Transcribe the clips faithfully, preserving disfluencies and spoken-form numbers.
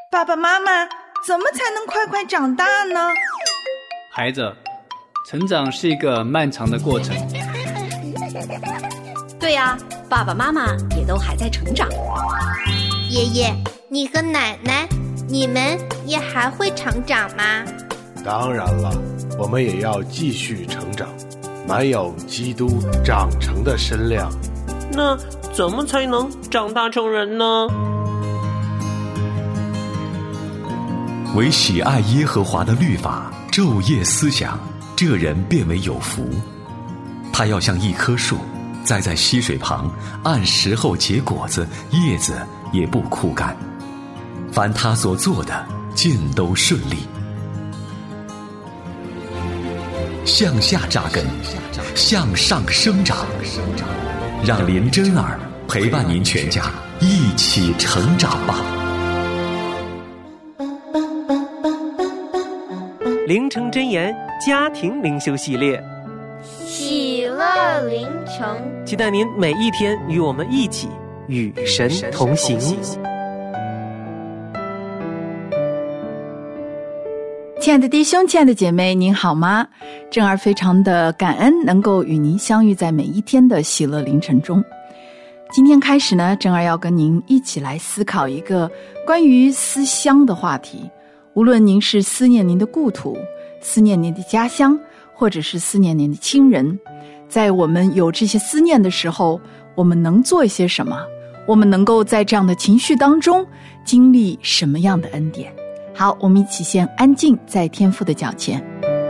爸爸妈妈，怎么才能快快长大呢？ 孩子，成长是一个漫长的过程。 对呀，爸爸妈妈也都还在成长。 爷爷，你和奶奶，你们也还会成长吗？ 当然了，我们也要继续成长，满有基督长成的身量。 那怎么才能长大成人呢？ 唯喜爱耶和华的律法，昼夜思想，这人便为有福。他要像一棵树，栽在溪水旁，按时候结果子，叶子也不枯干。凡他所做的，尽都顺利。向下扎根，向上生长，让林真儿陪伴您全家一起成长吧。 灵城真言家庭灵修系列， 喜乐灵城， 期待您每一天与我们一起与神同行。 亲爱的弟兄，亲爱的姐妹，您好吗？真儿非常的感恩能够与您相遇在每一天的喜乐凌晨中。今天开始呢，真儿要跟您一起来思考一个关于思乡的话题。无论您是思念您的故土，思念您的家乡，或者是思念您的亲人，在我们有这些思念的时候，我们能做一些什么？我们能够在这样的情绪当中经历什么样的恩典？好，我们一起先安静在天父的脚前。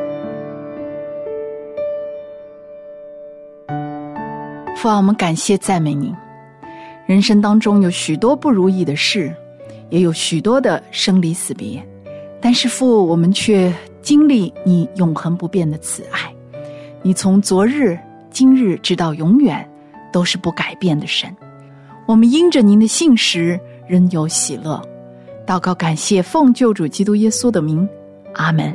父啊，我们感谢赞美您。人生当中有许多不如意的事，也有许多的生离死别，但是父，我们却经历你永恒不变的慈爱。你从昨日、今日直到永远都是不改变的神。我们因着您的信实仍有喜乐。祷告感谢，奉救主基督耶稣的名，阿们。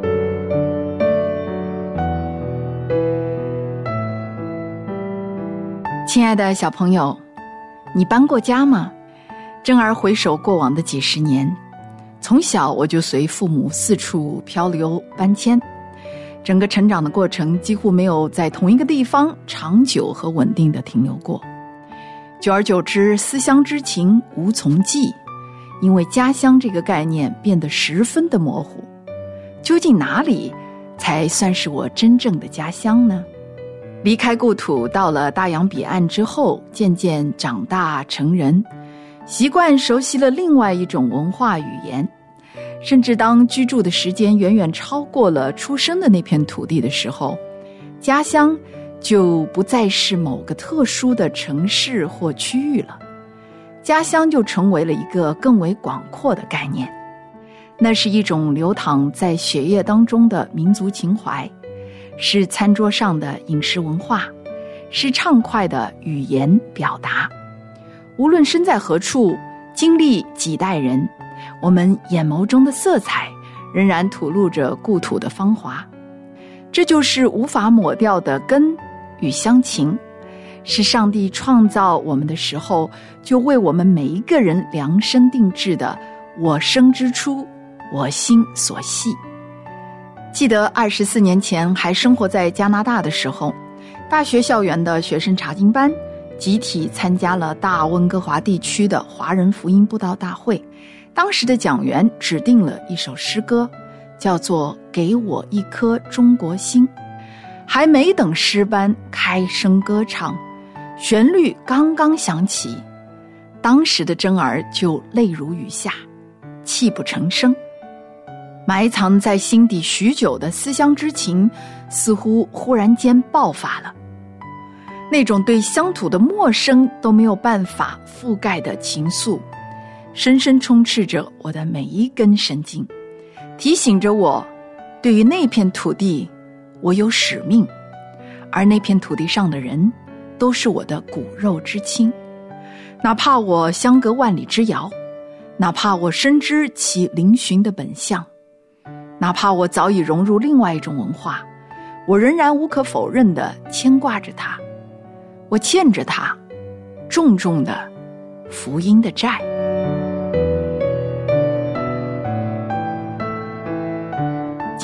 亲爱的小朋友，你搬过家吗？真儿回首过往的几十年，从小我就随父母四处漂流搬迁，整个成长的过程几乎没有在同一个地方长久和稳定的停留过。久而久之，思乡之情无从寄，因为家乡这个概念变得十分的模糊。究竟哪里才算是我真正的家乡呢？离开故土，到了大洋彼岸之后，渐渐长大成人，习惯熟悉了另外一种文化语言，甚至当居住的时间远远超过了出生的那片土地的时候，家乡就不再是某个特殊的城市或区域了，家乡就成为了一个更为广阔的概念。那是一种流淌在血液当中的民族情怀，是餐桌上的饮食文化，是畅快的语言表达。无论身在何处，经历几代人，我们眼眸中的色彩仍然吐露着故土的芳华。这就是无法抹掉的根与乡情，是上帝创造我们的时候就为我们每一个人量身定制的我生之初，我心所系。记得二十四年前还生活在加拿大的时候，大学校园的学生查经班集体参加了大温哥华地区的华人福音布道大会。当时的讲员指定了一首诗歌，叫做《给我一颗中国心》。还没等诗班开声歌唱，旋律刚刚响起，当时的真儿就泪如雨下，泣不成声。埋藏在心底许久的思乡之情似乎忽然间爆发了，那种对乡土的陌生都没有办法覆盖的情愫，深深充斥着我的每一根神经，提醒着我，对于那片土地我有使命，而那片土地上的人都是我的骨肉之亲。哪怕我相隔万里之遥，哪怕我深知其嶙峋的本相，哪怕我早已融入另外一种文化，我仍然无可否认地牵挂着它。我欠着它重重的福音的债。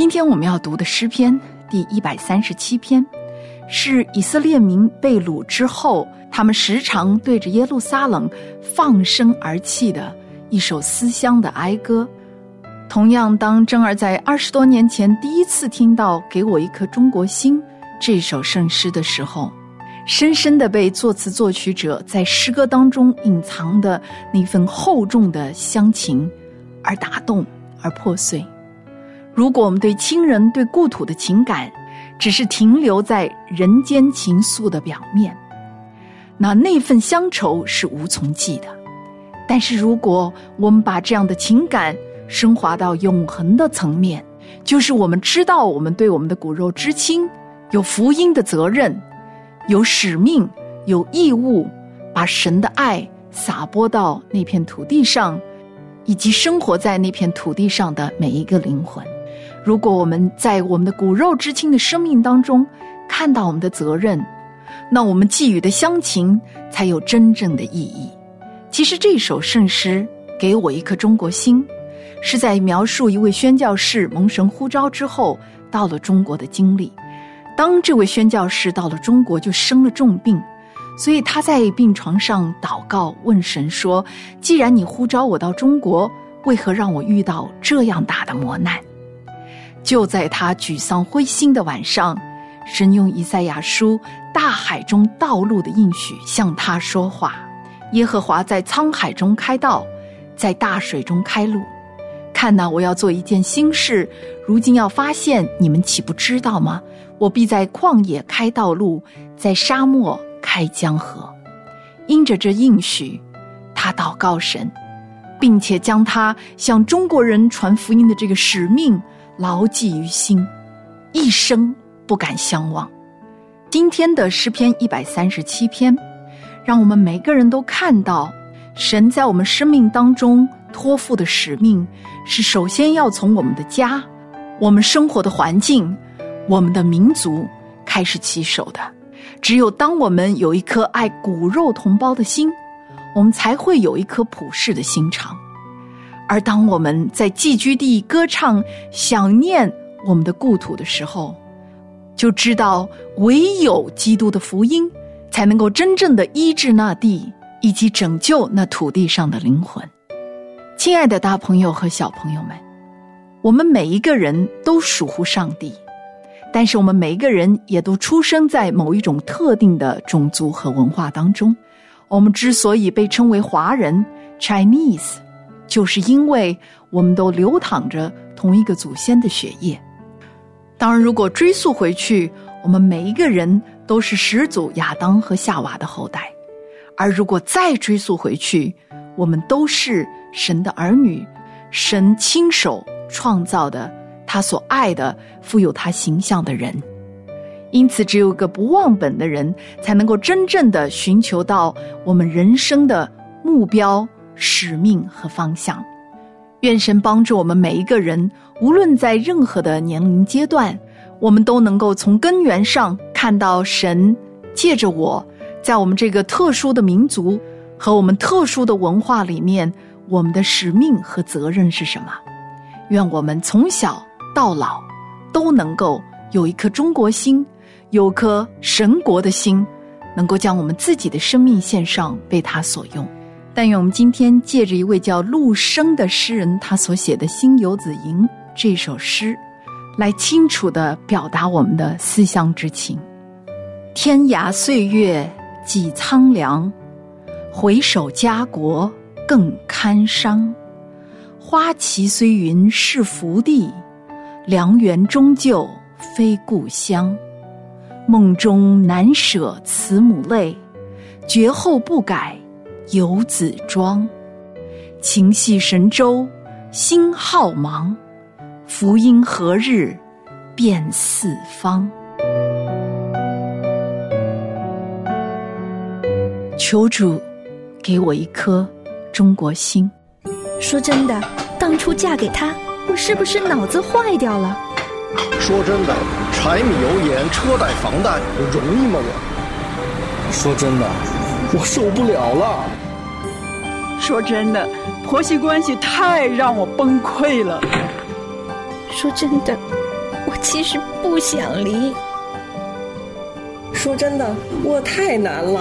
今天我们要读的诗篇第一百三十七篇，是以色列民被掳之后，他们时常对着耶路撒冷放声而泣的一首思乡的哀歌。同样，当珍儿在二十多年前第一次听到《给我一颗中国心》这首圣诗的时候，深深地被作词作曲者在诗歌当中隐藏的那份厚重的乡情而打动而破碎。如果我们对亲人对故土的情感只是停留在人间情愫的表面，那那份乡愁是无从记的。但是如果我们把这样的情感升华到永恒的层面，就是我们知道我们对我们的骨肉至亲有福音的责任，有使命，有义务，把神的爱洒播到那片土地上，以及生活在那片土地上的每一个灵魂。如果我们在我们的骨肉至亲的生命当中看到我们的责任，那我们寄予的乡情才有真正的意义。其实这首圣诗《给我一颗中国心》是在描述一位宣教士蒙神呼召之后到了中国的经历。当这位宣教士到了中国就生了重病，所以他在病床上祷告问神说，既然你呼召我到中国，为何让我遇到这样大的磨难？就在他沮丧灰心的晚上，神用以赛亚书大海中道路的应许向他说话。耶和华在沧海中开道，在大水中开路。看哪，我要做一件新事，如今要发现，你们岂不知道吗？我必在旷野开道路，在沙漠开江河。因着这应许，他祷告神，并且将他向中国人传福音的这个使命牢记于心，一生不敢相忘。今天的诗篇一百三十七篇，让我们每个人都看到神在我们生命当中托付的使命，是首先要从我们的家，我们生活的环境，我们的民族开始起手的。只有当我们有一颗爱骨肉同胞的心，我们才会有一颗普世的心肠。而当我们在寄居地歌唱想念我们的故土的时候，就知道唯有基督的福音才能够真正的医治那地，以及拯救那土地上的灵魂。亲爱的大朋友和小朋友们，我们每一个人都属乎上帝，但是我们每一个人也都出生在某一种特定的种族和文化当中。我们之所以被称为华人 Chinese， 就是因为我们都流淌着同一个祖先的血液。当然，如果追溯回去，我们每一个人都是始祖亚当和夏娃的后代。而如果再追溯回去，我们都是神的儿女，神亲手创造的，他所爱的，富有他形象的人。因此，只有个不忘本的人，才能够真正的寻求到我们人生的目标、使命和方向。愿神帮助我们每一个人，无论在任何的年龄阶段，我们都能够从根源上看到神借着我，在我们这个特殊的民族和我们特殊的文化里面，我们的使命和责任是什么。愿我们从小到老都能够有一颗中国心，有颗神国的心，能够将我们自己的生命献上，被他所用。但愿我们今天借着一位叫陆生的诗人他所写的《新游子吟》这首诗，来清楚地表达我们的思乡之情。天涯岁月几苍凉，回首家国更堪伤。花旗虽云是福地，良缘终究非故乡。梦中难舍慈母泪，绝后不改游子庄。情系神州心浩茫，福音何日遍四方。求主给我一颗中国心。 说真的，当初嫁给他，我是不是脑子坏掉了？ 说真的，柴米油盐车贷房贷容易吗我？说真的，我受不了了。 说真的，婆媳关系太让我崩溃了。 说真的， 我其实不想离。 说真的，我太难了。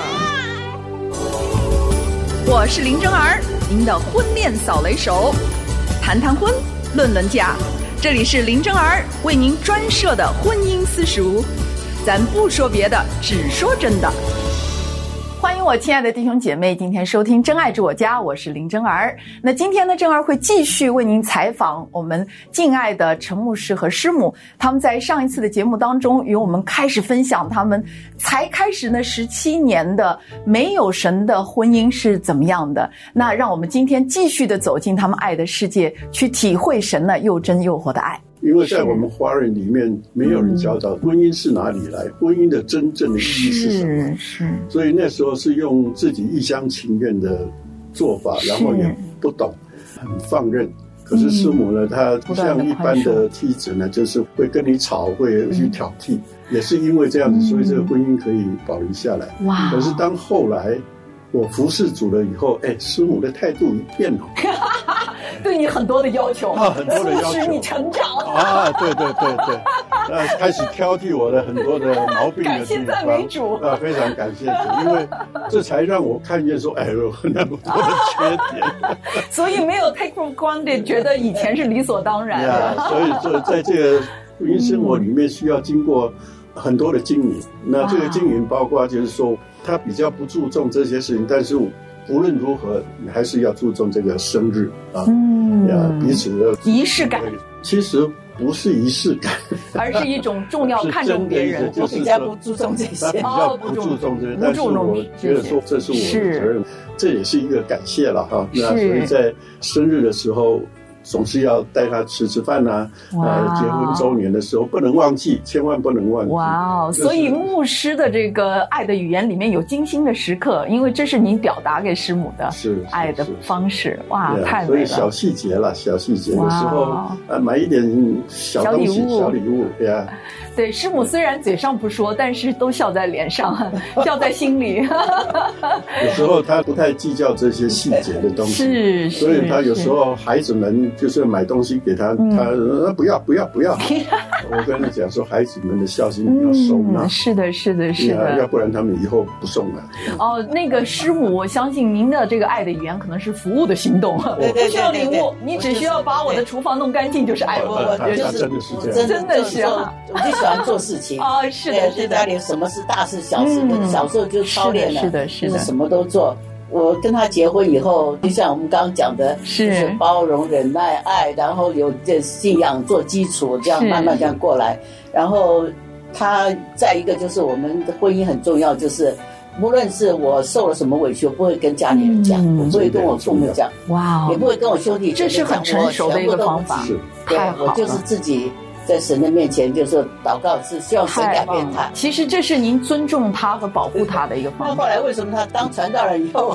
我是林真儿，您的婚恋扫雷手，谈谈婚，论论嫁，这里是林真儿为您专设的婚姻私塾，咱不说别的，只说真的。欢迎我亲爱的弟兄姐妹，今天收听真爱住我家，我是林真儿。那今天呢，真儿会继续为您采访我们敬爱的陈牧师和师母，他们在上一次的节目当中与我们开始分享他们才开始呢十七年的没有神的婚姻是怎么样的。那让我们今天继续的走进他们爱的世界，去体会神呢又真又活的爱。 因为在我们华人里面，没有人教导婚姻是哪里来，嗯、婚姻的真正的意义是什么？是是。所以那时候是用自己一厢情愿的做法，然后也不懂，很放任。可是师母呢，她不像一般的妻子呢，就是会跟你吵，会去挑剔，嗯、也是因为这样子，所以这个婚姻可以保留下来。哇！可是当后来我服侍主了以后，哎，师母的态度一变了。 对你很多的要求啊，很多的要求， 使你成长啊，对对对对，呃，开始挑剔我的很多的毛病的地方。 感谢赞美主啊，非常感谢主，因为这才让我看见说，哎，有那么多的缺点。 所以没有 take for granted， 觉得以前是理所当然的。 yeah, 所以这在这个婚姻生活里面需要经过很多的经营。那这个经营包括就是说，他比较不注重这些事情，但是无论如何，你还是要注重这个生日啊，嗯，呀，彼此的仪式感。 其实不是仪式感， 而是一种重要看重别人。 我比较不注重这些， 他比较不注重这些，但是我觉得说这是我的责任，这也是一个感谢了哈。那所以在生日的时候，总是要带他吃吃饭呐、啊，呃，结婚周年的时候不能忘记，千万不能忘记。 哇哦！所以牧师的这个爱的语言里面有精心的时刻，因为这是你表达给师母的爱的方式。哇，太美了！ 所以小细节啦，小细节，有时候啊，买一点小东西、小礼物，对呀。 对，师母虽然嘴上不说，但是都笑在脸上，笑在心里。 有时候他不太计较这些细节的东西， 是， 所以他有时候孩子们就是买东西给他，嗯、他不要不要不要。我跟他讲说，孩子们的孝心你要收纳、 嗯。是的，是的，是的， 要不然他们以后不送了。 哦，那个师母，我相信您的这个爱的语言可能是服务的行动， 对对， 不需要礼物，你只需要把我的厨房弄干净就是爱我。 我他就是真的是这样， 真的是啊， 我就喜欢做事情啊，是的，是的， 家里什么是大事小事，嗯、小时候就操练了， 是的，是的， 就是什么都做。我跟他结婚以后，就像我们刚刚讲的， 是就是包容、忍耐、爱，然后有这信仰做基础，这样慢慢这样过来。然后他再一个就是我们的婚姻很重要，就是无论是我受了什么委屈，我不会跟家里人讲，嗯、我不会跟我父母讲， 哇， 也不会跟我兄弟姐妹讲， 这是很成熟的一个方法， 太好了，我就是自己。在神的面前，就是祷告，是希望神改变他。 其实这是您尊重他和保护他的一个方法。 那后来为什么他当传道人以后，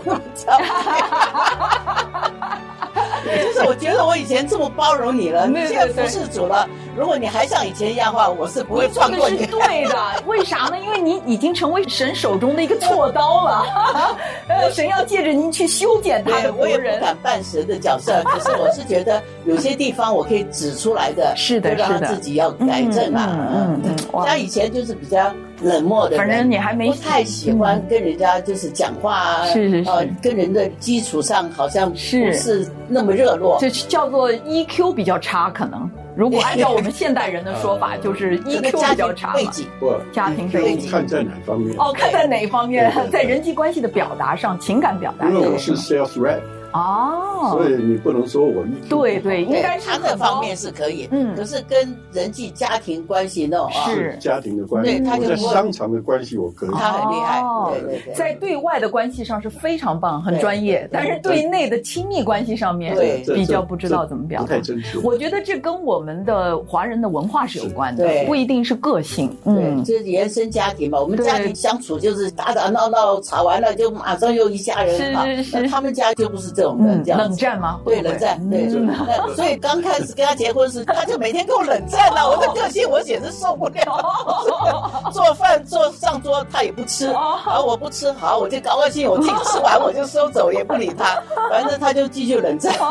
就是我觉得我以前这么包容你了，你现在服侍主了，如果你还像以前一样的话，我是不会放过你。 是对的，为啥呢？因为你已经成为神手中的一个锉刀了。呃，神要借着您去修剪他的仆人。 我也不敢扮神的角色，可是我是觉得有些地方我可以指出来的， 是的， 就让他自己要改正啊。嗯嗯，像以前就是比较冷漠的人， 反正你还没不太喜欢跟人家就是讲话啊， 是是是， 呃，跟人的基础上好像不是那么热络， 这叫做 E Q 比较差，可能。如果按照我们现代人的说法，就是 E Q 比较差嘛。家庭背景看在哪方面？ 哦，看在哪方面？在人际关系的表达上，情感表达上。 因为我是 sales rep。 哦， 所以你不能说我一对对，应该他的方面是可以，嗯，可是跟人际家庭关系那种啊， 是家庭的关系，对，他就在商场的关系我可以， 他很厉害，对对对， 在对外的关系上是非常棒，很专业，但是对内的亲密关系上面，对，比较不知道怎么表达， 不太真实。 我觉得这跟我们的华人的文化是有关的，不一定是个性， 嗯，这是原生家庭嘛，我们家庭相处就是打打闹闹，吵完了就马上又一家人， 是是是， 他们家就不是这种人，这样。 战吗？ 对，冷战，对，嗯、所以刚开始跟他结婚时，他就每天跟我冷战了、啊。我的个性我简直受不了。做饭做上桌他也不吃，好我不吃，好我就高高兴，我自己吃完我就收走，也不理他，反正他就继续冷战。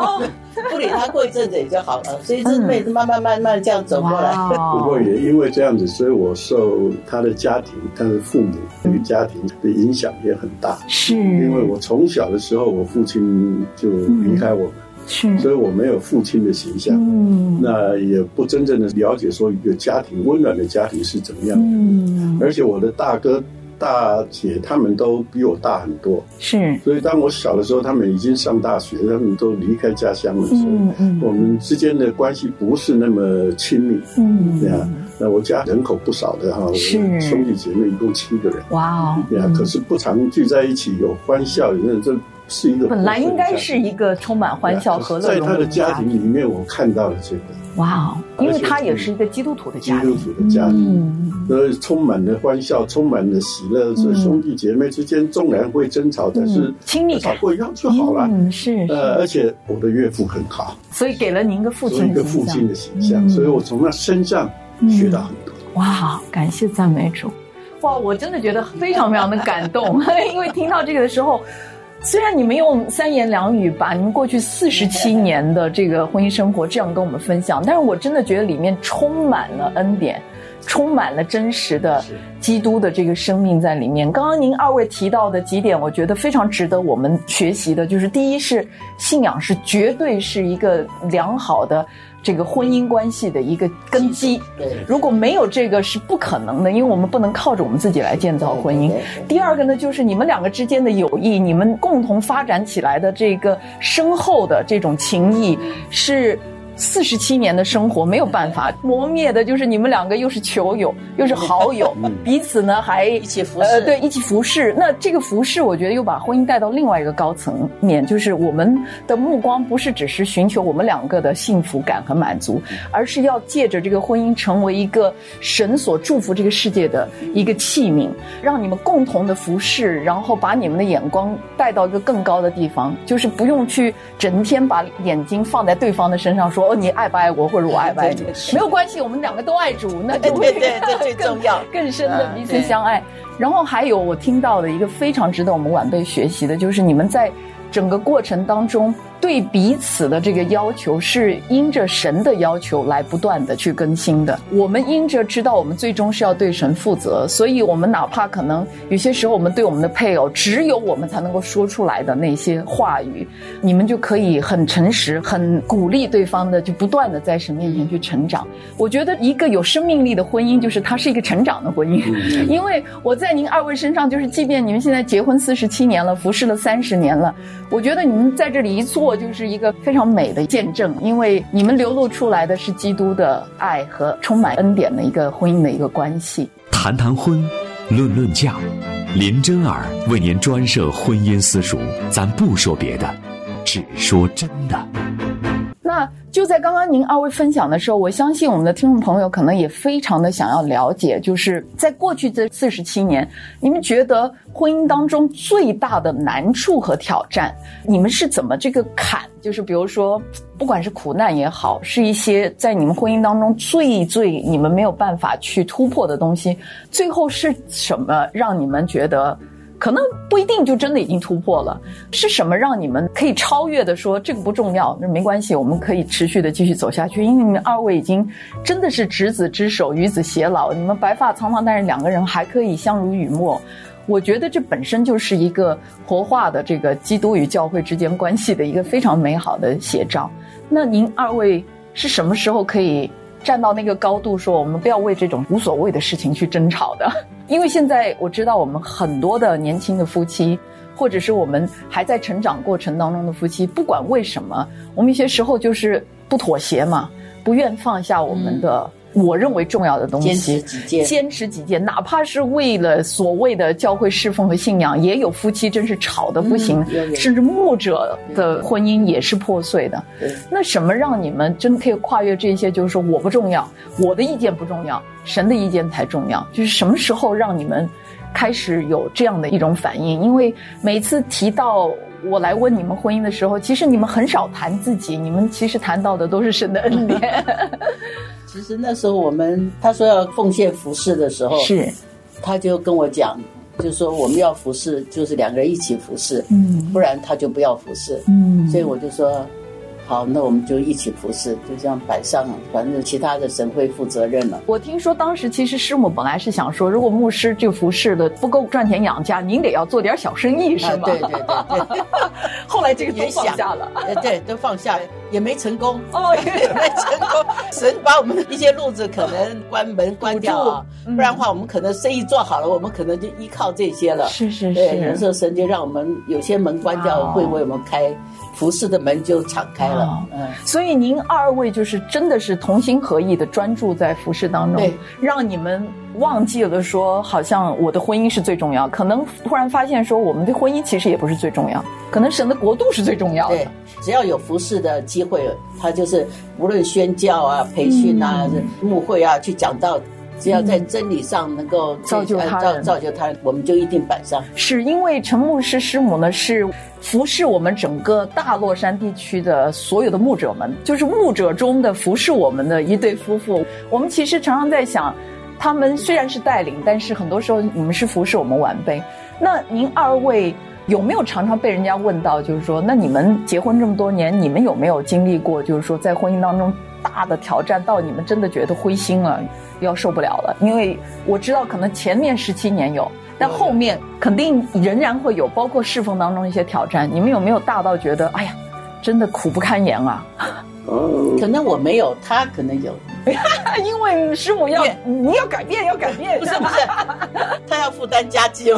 不理他，过一阵子也就好了。所以这妹子慢慢慢慢这样走过来。 不过也因为这样子，所以我受他的家庭、他的父母这个家庭的影响也很大。 是， 因为我从小的时候，我父亲就离开我们。嗯是， 所以我没有父亲的形象，嗯，那也不真正的了解说一个家庭温暖的家庭是怎么样的，嗯，而且我的大哥大姐他们都比我大很多， 是， 所以当我小的时候，他们已经上大学，他们都离开家乡了，所以我们之间的关系不是那么亲密，嗯，对啊，那我家人口不少的哈，我兄弟姐妹一共七个人， 哇哦， 对啊，可是不常聚在一起有欢笑，有这。是一个本来应该是一个充满欢笑和乐融融的在他的家庭里面，我看到了这个。 哇哦！因为他也是一个基督徒的家庭， 基督徒的家庭，所以充满了欢笑，充满了喜乐。所以兄弟姐妹之间纵然会争吵，但是亲密感吵过以后就好了。 嗯，是。 呃，而且我的岳父很好， 所以给了您一个父亲一个父亲的形象，所以我从他身上学到很多。 哇，感谢赞美主！哇，我真的觉得非常非常的感动，因为听到这个的时候。虽然你们用三言两语把你们过去四十七年的这个婚姻生活这样跟我们分享，但是我真的觉得里面充满了恩典，充满了真实的基督的这个生命在里面。刚刚您二位提到的几点，我觉得非常值得我们学习的，就是第一是信仰是绝对是一个良好的这个婚姻关系的一个根基，如果没有这个是不可能的，因为我们不能靠着我们自己来建造婚姻。第二个呢，就是你们两个之间的友谊，你们共同发展起来的这个深厚的这种情谊是四十七年的生活没有办法磨灭的，就是你们两个又是球友又是好友，彼此呢还一起服侍， 呃，对，一起服侍。那这个服侍，我觉得又把婚姻带到另外一个高层面，就是我们的目光不是只是寻求我们两个的幸福感和满足，而是要借着这个婚姻成为一个神所祝福这个世界的一个器皿，让你们共同的服侍，然后把你们的眼光带到一个更高的地方，就是不用去整天把眼睛放在对方的身上说。哦，你爱不爱我，或者我爱不爱你，没有关系，我们两个都爱主，那就会对对对，最重要， 更深的彼此相爱。然后还有我听到的一个非常值得我们晚辈学习的，就是你们在整个过程当中对彼此的这个要求是因着神的要求来不断的去更新的。我们因着知道我们最终是要对神负责，所以我们哪怕可能有些时候我们对我们的配偶只有我们才能够说出来的那些话语，你们就可以很诚实很鼓励对方的，就不断的在神面前去成长。我觉得一个有生命力的婚姻就是它是一个成长的婚姻，因为我在您二位身上，就是即便你们现在结婚四十七年了，服侍了三十年了，我觉得你们在这里一坐就是一个非常美的见证，因为你们流露出来的是基督的爱和充满恩典的一个婚姻的一个关系。 谈谈婚，论论嫁，林真儿为您专设婚姻私塾，咱不说别的，只说真的。 那就在刚刚您二位分享的时候，我相信我们的听众朋友可能也非常的想要了解，就是在过去这四十七年，你们觉得婚姻当中最大的难处和挑战，你们是怎么这个坎，就是比如说不管是苦难也好，是一些在你们婚姻当中最最你们没有办法去突破的东西，最后是什么让你们觉得可能不一定就真的已经突破了，是什么让你们可以超越的说这个不重要，那没关系，我们可以持续的继续走下去，因为你们二位已经真的是执子之手与子偕老，你们白发苍苍，但是两个人还可以相濡以沫。我觉得这本身就是一个活化的这个基督与教会之间关系的一个非常美好的写照。那您二位是什么时候可以站到那个高度说我们不要为这种无所谓的事情去争吵的？因为现在我知道我们很多的年轻的夫妻，或者是我们还在成长过程当中的夫妻，不管为什么，我们有些时候就是不妥协嘛，不愿放下我们的、嗯、我认为重要的东西， 坚持己见， 坚持己见，哪怕是为了所谓的教会侍奉和信仰，也有夫妻真是吵得不行、嗯、甚至牧者的婚姻也是破碎的。那什么让你们真可以跨越这些，就是说我不重要，我的意见不重要，神的意见才重要，就是什么时候让你们开始有这样的一种反应？因为每次提到我来问你们婚姻的时候，其实你们很少谈自己，你们其实谈到的都是神的恩典。 其实那时候我们他说要奉献服侍的时候， 是他就跟我讲，就是说我们要服侍，就是两个人一起服侍，嗯，不然他就不要服侍，嗯，所以我就说好，那我们就一起服侍，就这样摆上，反正其他的神会负责任了。 我听说当时其实师母本来是想说，如果牧师这个服侍的不够赚钱养家，您得要做点小生意，是吗？ 啊、对对对对。 后来这个都放下了， 对，都放下，也没成功哦，也没成功。神把我们一些路子可能关门关掉啊，不然的话，我们可能生意做好了，我们可能就依靠这些了。 是是是， 对，有时候神就让我们有些门关掉，会为我们开。服侍的门就敞开了、哦、嗯， 所以您二位就是真的是同心合意的专注在服侍当中， 对， 让你们忘记了说好像我的婚姻是最重要，可能突然发现说我们的婚姻其实也不是最重要，可能神的国度是最重要的。 对，只要有服侍的机会，他就是无论宣教啊、培训啊、嗯、牧会啊、去讲道，只要在真理上能够造就他人， 造就他人，我们就一定摆上。 是因为陈牧师师母呢是服侍我们整个大洛杉地区的所有的牧者们，就是牧者中的服侍我们的一对夫妇。我们其实常常在想，他们虽然是带领，但是很多时候你们是服侍我们晚辈。那您二位有没有常常被人家问到，就是说，那你们结婚这么多年，你们有没有经历过，就是说在婚姻当中大的挑战，到你们真的觉得灰心了，要受不了了？因为我知道可能前面十七年有，但后面肯定仍然会有，包括侍奉当中一些挑战。你们有没有大到觉得，哎呀，真的苦不堪言啊？ 哦，可能我没有，他可能有。 因为师母要你要改变，要改变， 不是不是，他要负担家计。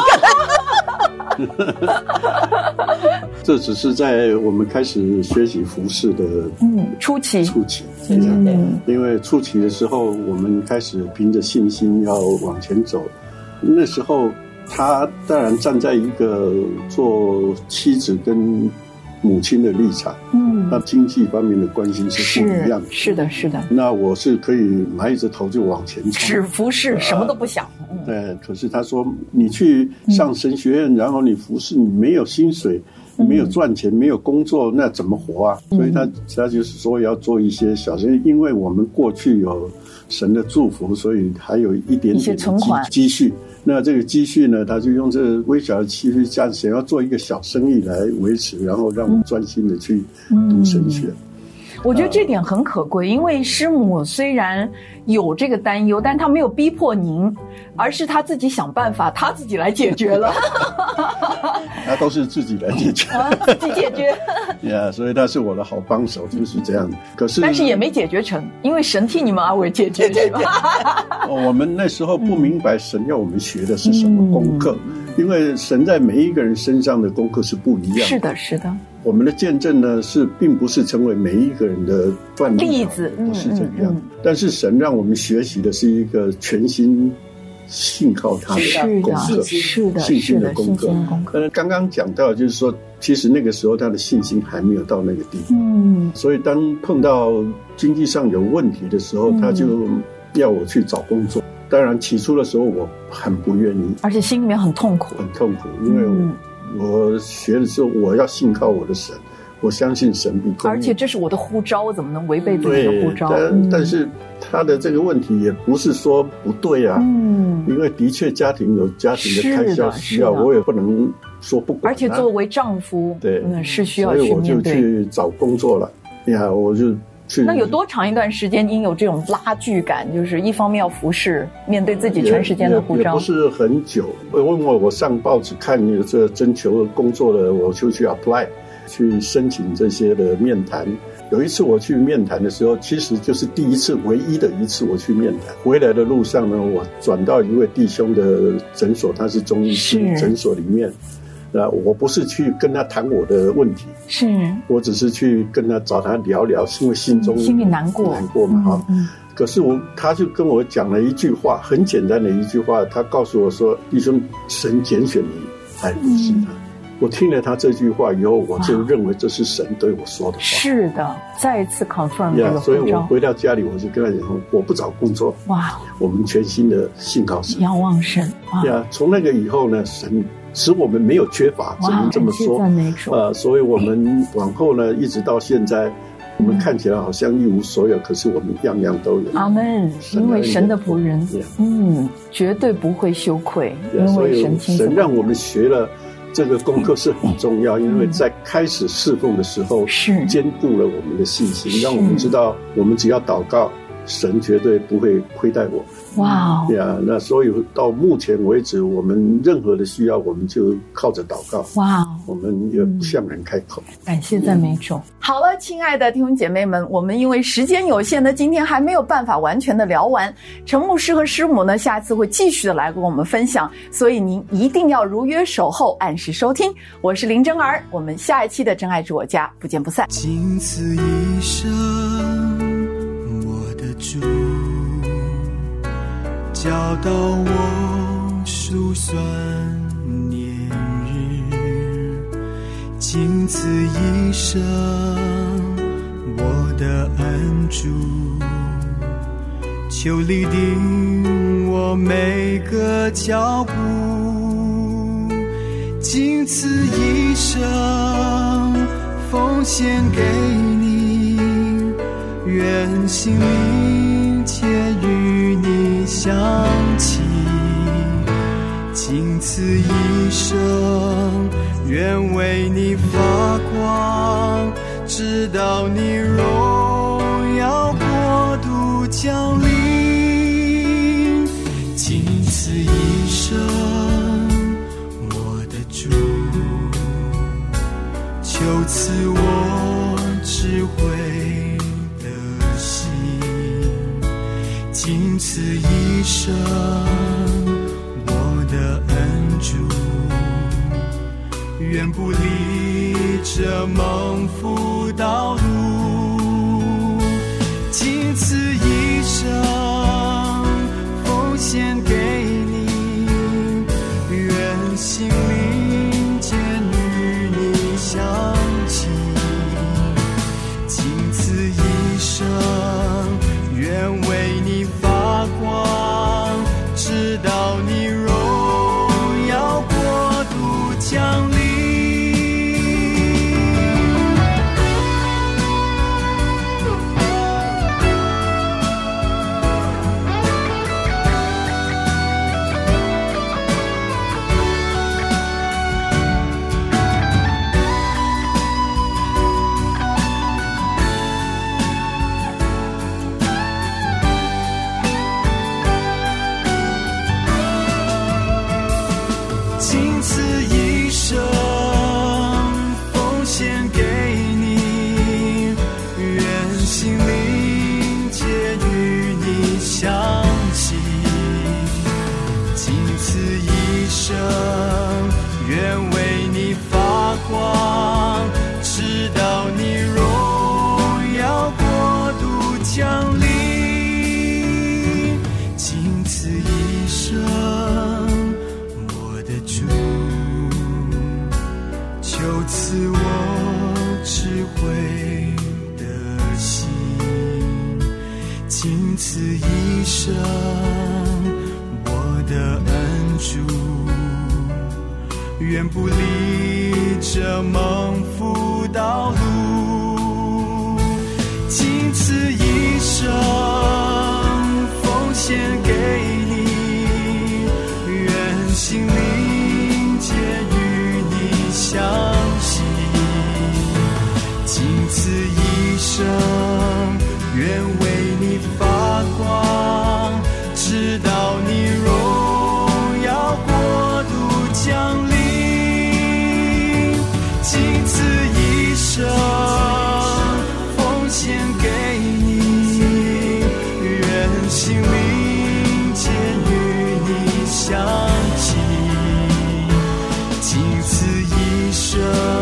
这只是在我们开始学习服事的嗯初期， 初期，嗯，因为初期的时候，我们开始凭着信心要往前走。那时候，他当然站在一个做妻子跟母亲的立场，嗯，那经济方面的关心是不一样的， 是的，是的。 那我是可以埋着头就往前冲， 只服侍，什么都不想。 嗯、对，可是他说你去上神学院，嗯、然后你服侍，你没有薪水，嗯、没有赚钱，没有工作，那怎么活啊？嗯、所以他他就是说要做一些小生意，因为我们过去有神的祝福，所以还有一点点的积蓄。那这个积蓄呢，他就用这个微小的积蓄，这样想要做一个小生意来维持，然后让我们专心的去读神学。嗯我觉得这点很可贵，因为师母虽然有这个担忧，但她没有逼迫您，而是她自己想办法，她自己来解决了。 她都是自己来解决， 啊、自己解决。 呀、yeah, 所以她是我的好帮手，就是这样。可是， 但是也没解决成，因为神替你们二位解决，是吧？ 我们那时候不明白神要我们学的是什么功课，嗯、因为神在每一个人身上的功课是不一样的。 是的，是的。 我们的见证呢，是并不是成为每一个人的范例例子， 不是这样。嗯嗯、但是神让我们学习的是一个全心信靠他的功课， 是的， 信心的功课。呃，刚刚讲到就是说，其实那个时候他的信心还没有到那个地步，嗯，所以当碰到经济上有问题的时候，嗯、他就要我去找工作。当然，起初的时候我很不愿意， 而且心里面很痛苦， 很痛苦，因为我。嗯我学的时候，我要信靠我的神，我相信神必公义。 而且这是我的呼召，我怎么能违背自己的呼召？ 但、嗯、但是他的这个问题也不是说不对啊，嗯，因为的确家庭有家庭的开销需要，我也不能说不管、啊。 而且作为丈夫， 对， 嗯，是需要去面对。 所以我就去找工作了呀，我就。 那有多长一段时间您有这种拉锯感，就是一方面要服侍，面对自己全时间的呼召？ 也, 也不是很久。问我，我上报纸看有这征求工作的，我就去 apply， 去申请这些的面谈。有一次我去面谈的时候，其实就是第一次，唯一的一次我去面谈。回来的路上呢，我转到一位弟兄的诊所，他是中医师，诊所里面。那我不是去跟他谈我的问题， 是我只是去跟他找他聊聊，因为心中心里难过难过嘛哈、嗯嗯。可是我他就跟我讲了一句话，很简单的一句话，他告诉我说：“弟兄，神拣选你来服侍他。”我听了他这句话以后，我就认为这是神对我说的话。 是的，再一次 confirm 这个呼召。 所以我回到家里，我就跟他讲：“我不找工作，哇，我们全心的信靠神， 仰望神。” 呀，从那个以后呢，神。使我们没有缺乏，只能这么说。呃，所以我们往后呢，一直到现在，我们看起来好像一无所有，可是我们样样都有。 阿们，因为神的仆人，嗯，绝对不会羞愧，因为神亲自。 神让我们学了这个功课是很重要，因为在开始侍奉的时候， 是坚固了我们的信心，让我们知道，我们只要祷告，神绝对不会亏待我们。 哇， 对啊，那所以到目前为止，我们任何的需要，我们就靠着祷告。 哇， 我们也不向人开口。 感谢赞美主。 好了，亲爱的弟兄姐妹们，我们因为时间有限呢，今天还没有办法完全的聊完。陈牧师和师母呢，下次会继续的来跟我们分享，所以您一定要如约守候，按时收听。我是林真儿，我们下一期的真爱住我家不见不散。 仅此一生，我的主教导我数算年日，仅此一生，我的恩主，求立定我每个脚步，仅此一生，奉献给你，愿心灵切与你相契，仅此一生，愿为你发光，直到你荣耀国度降临。仅此一生，我的主，求赐我智慧的心，仅此一生，我的恩主，愿不离这蒙福道路，仅此一生，奉献给你，愿心灵间与你相契，仅此一生，愿为你发光，直到你荣耀国度降临。仅此一生，奉献给你，愿心灵皆与你相契，仅此一生，愿为你发光，直到你荣耀国度降临。仅此一生，求赐我智慧的心，仅此一生，我的恩主，愿不离这蒙福道路，仅此一生，奉献给你，愿心灵皆与你相契，仅此一生，愿为你发光，直到你荣耀国度降临。仅此一生，奉献给你，愿心灵间与你相契，仅此一生。